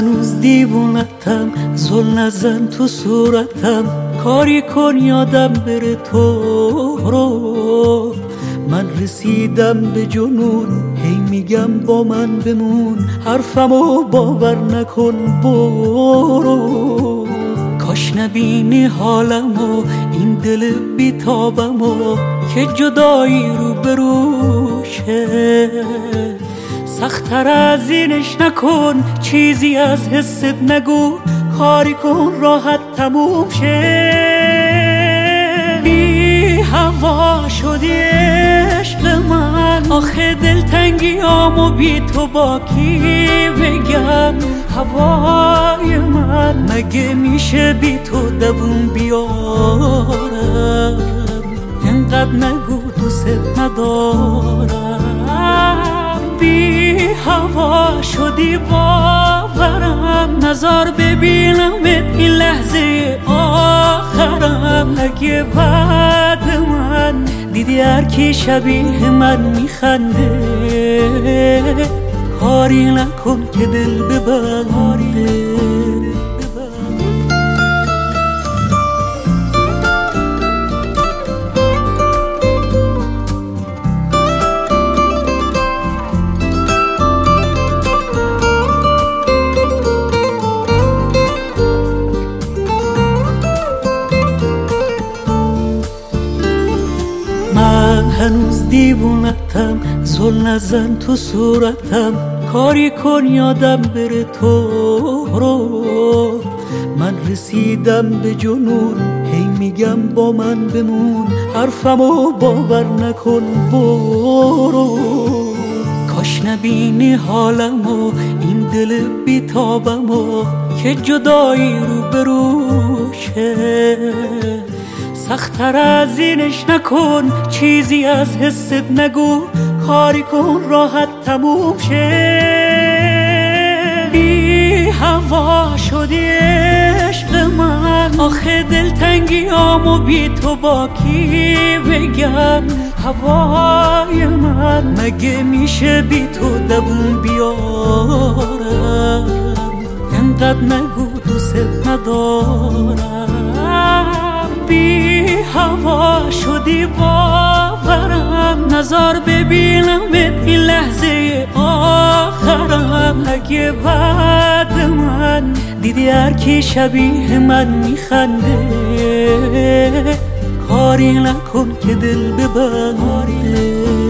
هنوز دیوونتم، زل نزن تو صورتم، کاری کن یادم بره تو رو. من رسیدم به جنون، هی میگم با من بمون، حرفمو باور نکن برو. کاش نبینی حالمو، این دل بیتابمو که جدایی رو بروشه. سخت‌تر از اینش نکن، چیزی از حست نگو، کاری کن راحت تموم شه. بی هوا شدی عشق من، آخه دلتنگیامو بی تو با کی بگم؟ هوای من مگه میشه بی تو دووم بیارم؟ اینقدر نگو دوست ندارم. بی هوا شدی باورم، نظر ببینمت این لحظه آخرم. اگه بعد من دیدی هر کی شبیه من میخنده، کاری نکن که دل ببنده. من هنوز دیوونتم، زل نزن تو صورتم، کاری کن یادم بره تو رو. من رسیدم به جنون، هی میگم با من بمون، حرفمو باور نکن برو. کاش نبینی حالمو، این دل بیتابمو که جدایی رو بروشه. سخت‌تر از اینش نکن، چیزی از حست نگو، کاری کن راحت تموم شه. بی هوا شدی عشق من، آخه دلتنگیامو بی تو با کی بگم؟ هوای من مگه میشه بی تو دووم بیارم؟ اینقدر نگو دوست ندارم. بی هوا شدی باورم، نظر ببینمت این لحظه آخرم. اگه بعد من دیدی هر کی شبیه من میخنده، کاری نکن که دل ببنده.